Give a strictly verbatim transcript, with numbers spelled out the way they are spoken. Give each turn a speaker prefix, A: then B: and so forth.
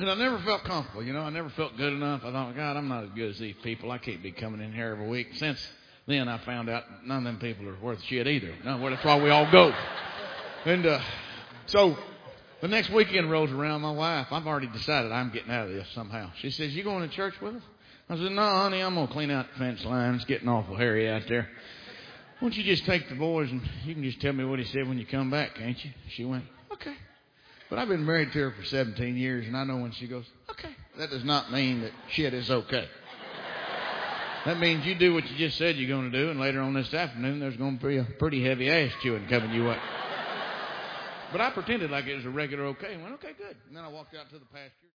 A: And I never felt comfortable, you know. I never felt good enough. I thought, God, I'm not as good as these people. I can't be coming in here every week. Since then, I found out none of them people are worth shit either. No, well, that's why we all go. And uh, so the next weekend rolls around. My wife, I've already decided I'm getting out of this somehow. She says, you going to church with us? I said, no, honey, I'm going to clean out the fence line. It's getting awful hairy out there. Why don't you just take the boys and you can just tell me what he said when you come back, can't you? She went, okay. But I've been married to her for seventeen years, and I know when she goes, okay, that does not mean that shit is okay. That means you do what you just said you're going to do, and later on this afternoon, there's going to be a pretty heavy ass chewing coming you up. But I pretended like it was a regular okay, and went, okay, good. And then I walked out to the pasture.